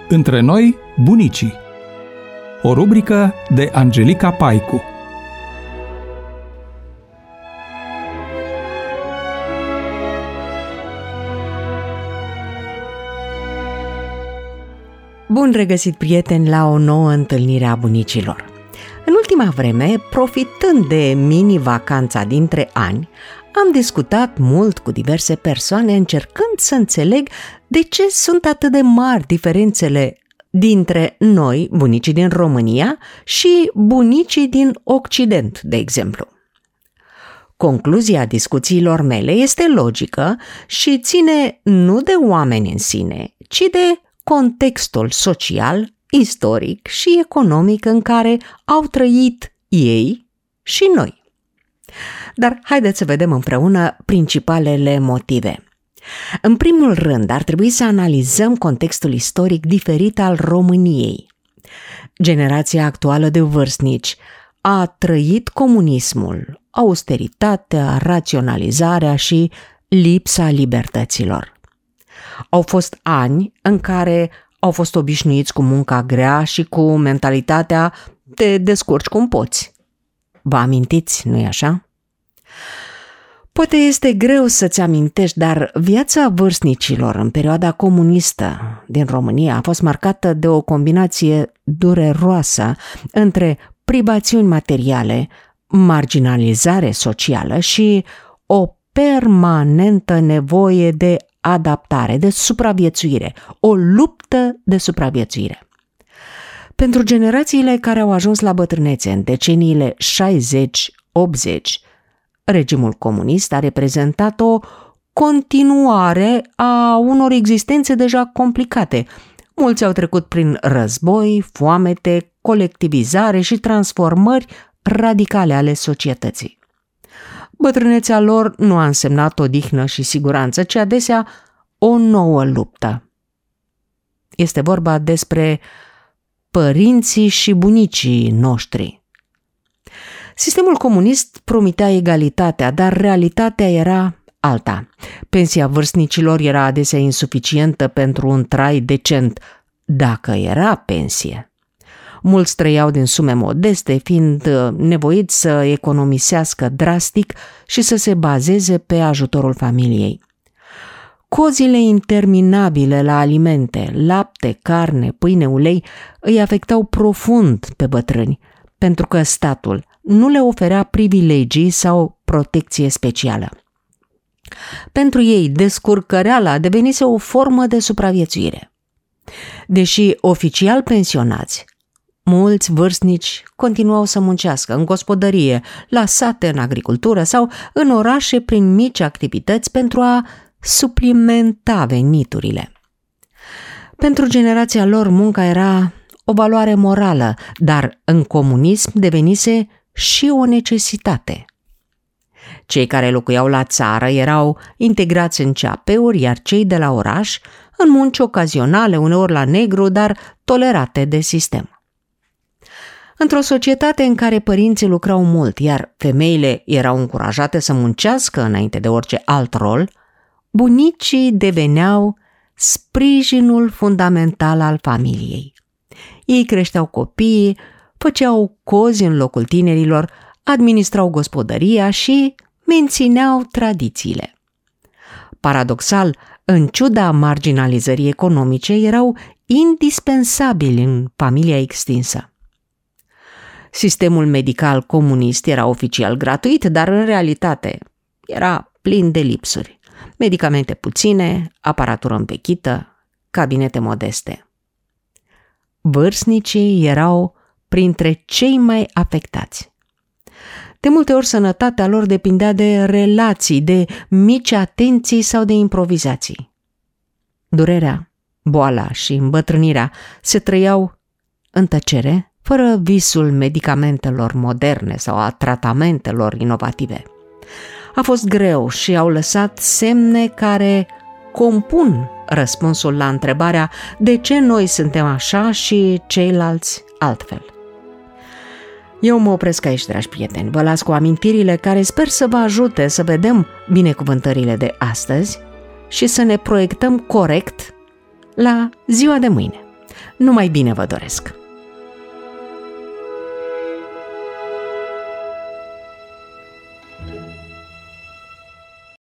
Între noi, bunicii. O rubrică de Angelica Paicu. Bun regăsit, prieteni, la o nouă întâlnire a bunicilor. În ultima vreme, profitând de mini-vacanța dintre ani, am discutat mult cu diverse persoane încercând să înțeleg de ce sunt atât de mari diferențele dintre noi, bunicii din România, și bunicii din Occident, de exemplu. Concluzia discuțiilor mele este logică și ține nu de oameni în sine, ci de contextul social, istoric și economic în care au trăit ei și noi. Dar haideți să vedem împreună principalele motive. În primul rând, ar trebui să analizăm contextul istoric diferit al României. Generația actuală de vârstnici a trăit comunismul, austeritatea, raționalizarea și lipsa libertăților. Au fost ani în care au fost obișnuiți cu munca grea și cu mentalitatea te descurci cum poți. Vă amintiți, nu-i așa? Poate este greu să-ți amintești, dar viața vârstnicilor în perioada comunistă din România a fost marcată de o combinație dureroasă între privațiuni materiale, marginalizare socială și o permanentă nevoie de adaptare, de supraviețuire, o luptă de supraviețuire. Pentru generațiile care au ajuns la bătrânețe în deceniile 60-80, regimul comunist a reprezentat o continuare a unor existențe deja complicate. Mulți au trecut prin război, foamete, colectivizare și transformări radicale ale societății. Bătrânețea lor nu a însemnat odihnă și siguranță, ci adesea o nouă luptă. Este vorba despre părinții și bunicii noștri. Sistemul comunist promitea egalitatea, dar realitatea era alta. Pensia vârstnicilor era adesea insuficientă pentru un trai decent, dacă era pensie. Mulți trăiau din sume modeste, fiind nevoiți să economisească drastic și să se bazeze pe ajutorul familiei. Cozile interminabile la alimente, lapte, carne, pâine, ulei, îi afectau profund pe bătrâni, pentru că statul nu le oferea privilegii sau protecție specială. Pentru ei, descurcăreala devenise o formă de supraviețuire. Deși oficial pensionați, mulți vârstnici continuau să muncească în gospodărie, la sate, în agricultură sau în orașe prin mici activități pentru a suplimenta veniturile. Pentru generația lor, munca era o valoare morală, dar în comunism devenise și o necesitate. Cei care locuiau la țară erau integrați în CAP-uri, iar cei de la oraș în munci ocazionale, uneori la negru, dar tolerate de sistem. Într-o societate în care părinții lucrau mult, iar femeile erau încurajate să muncească înainte de orice alt rol, bunicii deveneau sprijinul fundamental al familiei. Ei creșteau copiii, făceau cozi în locul tinerilor, administrau gospodăria și mențineau tradițiile. Paradoxal, în ciuda marginalizării economice, erau indispensabili în familia extinsă. Sistemul medical comunist era oficial gratuit, dar în realitate era plin de lipsuri. Medicamente puține, aparatură împechită, cabinete modeste. Vârstnicii erau printre cei mai afectați. De multe ori sănătatea lor depindea de relații, de mici atenții sau de improvizații. Durerea, boala și îmbătrânirea se trăiau în tăcere, fără visul medicamentelor moderne sau a tratamentelor inovative. A fost greu și au lăsat semne care compun răspunsul la întrebarea de ce noi suntem așa și ceilalți altfel. Eu mă opresc aici, dragi prieteni. Vă las cu amintirile care sper să vă ajute să vedem binecuvântările de astăzi și să ne proiectăm corect la ziua de mâine. Numai bine vă doresc!